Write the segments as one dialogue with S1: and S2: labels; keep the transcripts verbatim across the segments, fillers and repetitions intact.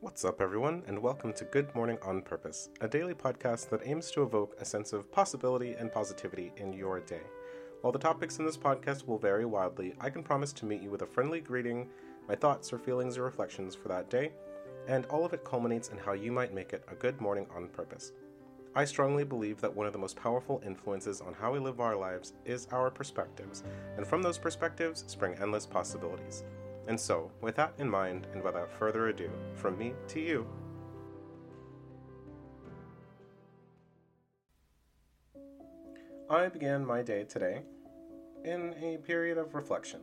S1: What's up, everyone, and welcome to Good Morning on Purpose, a daily podcast that aims to evoke a sense of possibility and positivity in your day. While the topics in this podcast will vary wildly, I can promise to meet you with a friendly greeting, my thoughts or feelings or reflections for that day, and all of it culminates in how you might make it a good morning on purpose. I strongly believe that one of the most powerful influences on how we live our lives is our perspectives, and from those perspectives spring endless possibilities. And so, with that in mind, and without further ado, from me to you. I began my day today in a period of reflection.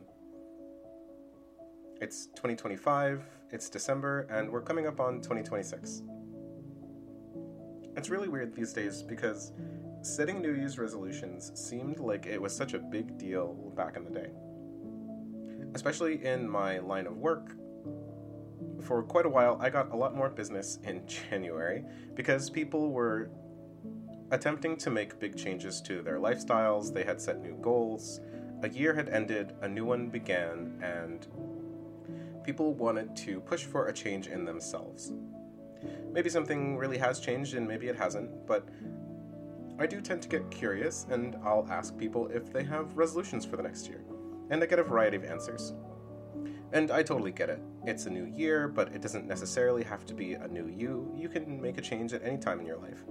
S1: It's twenty twenty-five, it's December, and we're coming up on twenty twenty-six. It's really weird these days because setting New Year's resolutions seemed like it was such a big deal back in the day. Especially in my line of work, for quite a while I got a lot more business in January because people were attempting to make big changes to their lifestyles. They had set new goals, a year had ended, a new one began, and people wanted to push for a change in themselves. Maybe something really has changed and maybe it hasn't, but I do tend to get curious and I'll ask people if they have resolutions for the next year. And I get a variety of answers. And I totally get it. It's a new year, but it doesn't necessarily have to be a new you. You can make a change at any time in your life.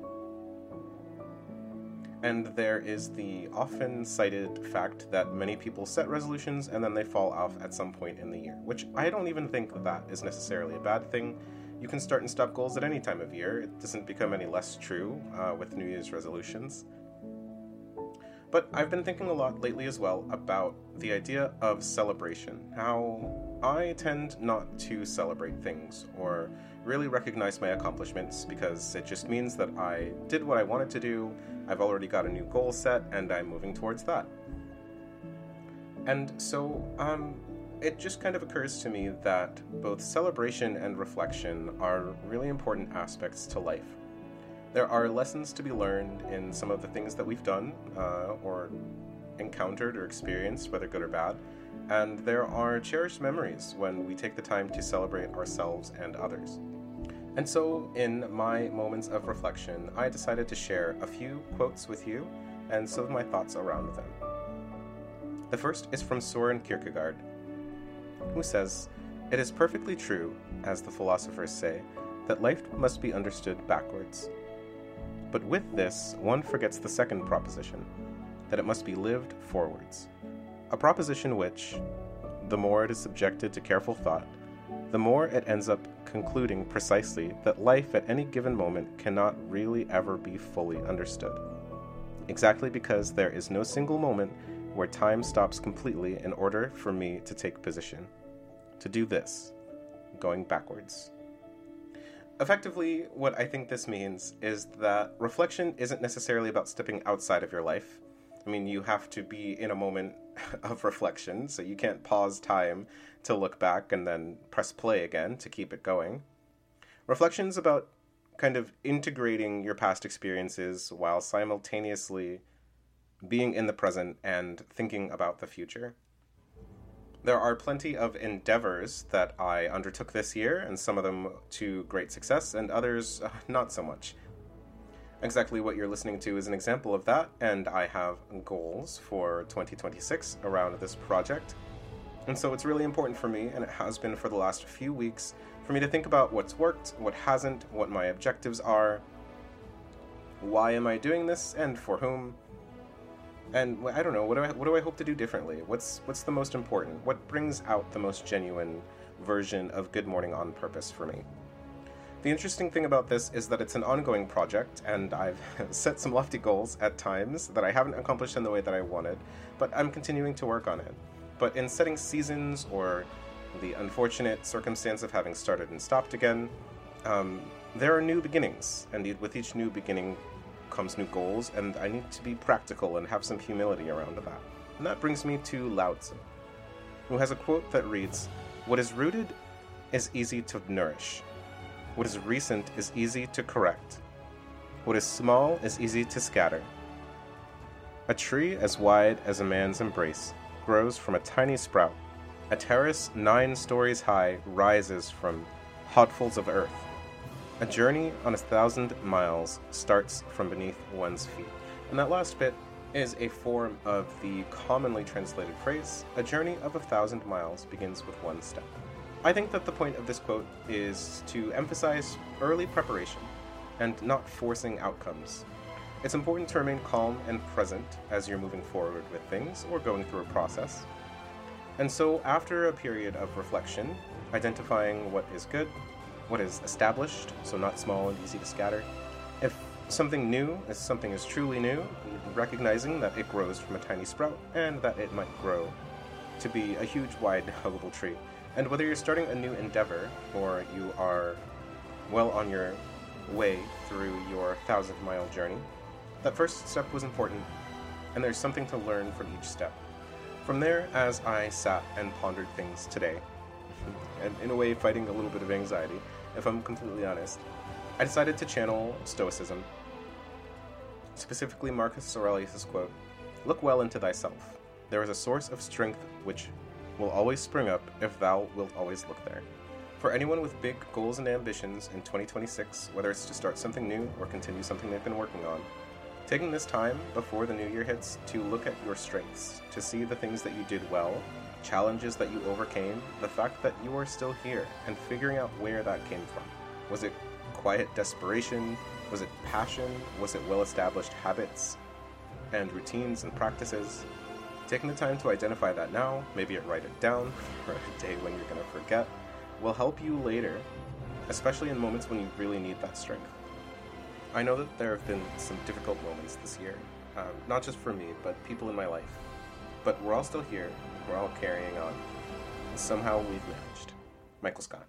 S1: And there is the often cited fact that many people set resolutions and then they fall off at some point in the year, which I don't even think that, that is necessarily a bad thing. You can start and stop goals at any time of year. It doesn't become any less true uh, with New Year's resolutions. But I've been thinking a lot lately as well about the idea of celebration, how I tend not to celebrate things or really recognize my accomplishments because it just means that I did what I wanted to do, I've already got a new goal set, and I'm moving towards that. And so um, it just kind of occurs to me that both celebration and reflection are really important aspects to life. There are lessons to be learned in some of the things that we've done uh, or encountered or experienced, whether good or bad, and there are cherished memories when we take the time to celebrate ourselves and others. And so, in my moments of reflection, I decided to share a few quotes with you and some of my thoughts around them. The first is from Søren Kierkegaard, who says, "It is perfectly true, as the philosophers say, that life must be understood backwards. But with this, one forgets the second proposition, that it must be lived forwards. A proposition which, the more it is subjected to careful thought, the more it ends up concluding precisely that life at any given moment cannot really ever be fully understood. Exactly because there is no single moment where time stops completely in order for me to take position. To do this, going backwards." Effectively, what I think this means is that reflection isn't necessarily about stepping outside of your life. I mean, you have to be in a moment of reflection, so you can't pause time to look back and then press play again to keep it going. Reflection is about kind of integrating your past experiences while simultaneously being in the present and thinking about the future. There are plenty of endeavors that I undertook this year, and some of them to great success, and others uh, not so much. Exactly what you're listening to is an example of that, and I have goals for twenty twenty-six around this project. And so it's really important for me, and it has been for the last few weeks, for me to think about what's worked, what hasn't, what my objectives are, why am I doing this, and for whom. And I don't know, what do I what do I hope to do differently? What's what's the most important? What brings out the most genuine version of Good Morning on Purpose for me? The interesting thing about this is that it's an ongoing project, and I've set some lofty goals at times that I haven't accomplished in the way that I wanted, but I'm continuing to work on it. But in setting seasons or the unfortunate circumstance of having started and stopped again, um, there are new beginnings, and with each new beginning comes new goals, and I need to be practical and have some humility around that. And that brings me to Lao Tzu, who has a quote that reads, "What is rooted is easy to nourish. What is recent is easy to correct. What is small is easy to scatter. A tree as wide as a man's embrace grows from a tiny sprout. A terrace nine stories high rises from Hodfuls of Earth. A journey on a thousand miles starts from beneath one's feet. And that last bit is a form of the commonly translated phrase, a journey of a thousand miles begins with one step. I think that the point of this quote is to emphasize early preparation and not forcing outcomes. It's important to remain calm and present as you're moving forward with things or going through a process. And so after a period of reflection, identifying what is good, what is established, so not small and easy to scatter, if something new, if something is truly new, recognizing that it grows from a tiny sprout and that it might grow to be a huge, wide, huggable tree. And whether you're starting a new endeavor or you are well on your way through your thousand-mile journey, that first step was important, and there's something to learn from each step. From there, as I sat and pondered things today, and in a way fighting a little bit of anxiety, if I'm completely honest, I decided to channel Stoicism. Specifically Marcus Aurelius' quote, "Look well into thyself. There is a source of strength which will always spring up if thou wilt always look there." For anyone with big goals and ambitions in twenty twenty-six, whether it's to start something new or continue something they've been working on, taking this time before the new year hits to look at your strengths, to see the things that you did well, challenges that you overcame, the fact that you are still here, and figuring out where that came from. Was it quiet desperation? Was it passion? Was it well-established habits and routines and practices? Taking the time to identify that now, maybe write it down for a day when you're going to forget, will help you later, especially in moments when you really need that strength. I know that there have been some difficult moments this year, um, not just for me, but people in my life. But we're all still here, we're all carrying on, and somehow we've managed. Michael Scott.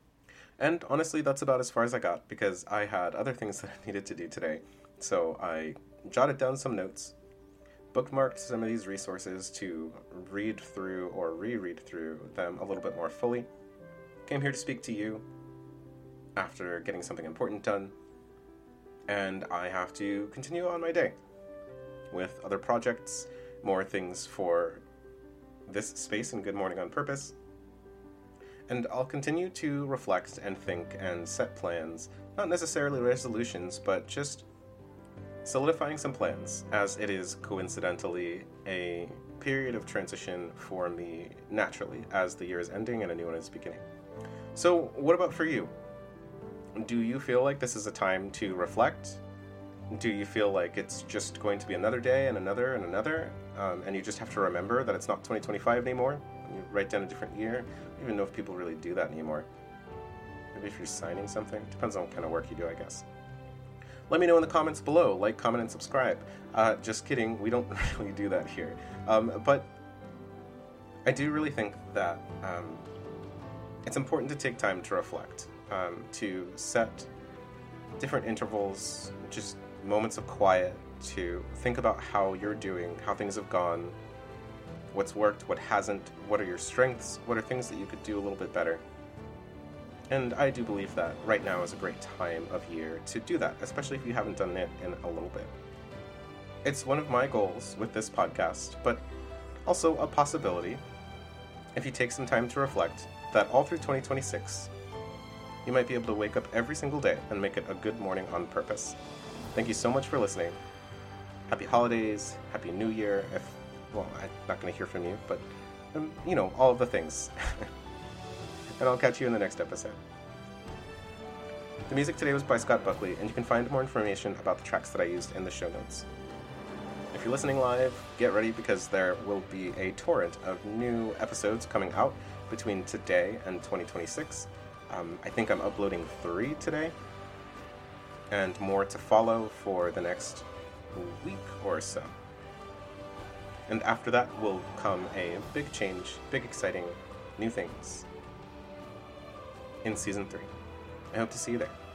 S1: And honestly, that's about as far as I got, because I had other things that I needed to do today. So I jotted down some notes, bookmarked some of these resources to read through or reread through them a little bit more fully. Came here to speak to you after getting something important done, and I have to continue on my day with other projects, more things for this space in Good Morning on Purpose. And I'll continue to reflect and think and set plans, not necessarily resolutions, but just solidifying some plans, as it is coincidentally a period of transition for me naturally, as the year is ending and a new one is beginning. So what about for you? Do you feel like this is a time to reflect? Do you feel like it's just going to be another day and another and another, um, and you just have to remember that it's not twenty twenty-five anymore? You write down a different year. I don't even know if people really do that anymore. Maybe if you're signing something. Depends on what kind of work you do, I guess. Let me know in the comments below. Like, comment, and subscribe. Uh, just kidding. We don't really do that here. Um, but I do really think that um, it's important to take time to reflect, um, to set different intervals, just moments of quiet, to think about how you're doing, how things have gone, what's worked, what hasn't, what are your strengths, what are things that you could do a little bit better. And I do believe that right now is a great time of year to do that, especially if you haven't done it in a little bit. It's one of my goals with this podcast, but also a possibility, if you take some time to reflect, that all through twenty twenty-six, you might be able to wake up every single day and make it a good morning on purpose. Thank you so much for listening. Happy holidays, Happy New Year, if well, I'm not going to hear from you, but, um, you know, all of the things. And I'll catch you in the next episode. The music today was by Scott Buckley, and you can find more information about the tracks that I used in the show notes. If you're listening live, get ready because there will be a torrent of new episodes coming out between today and twenty twenty-six. Um, I think I'm uploading three today, and more to follow for the next week or so. And after that will come a big change, big exciting new things in season three. I hope to see you there.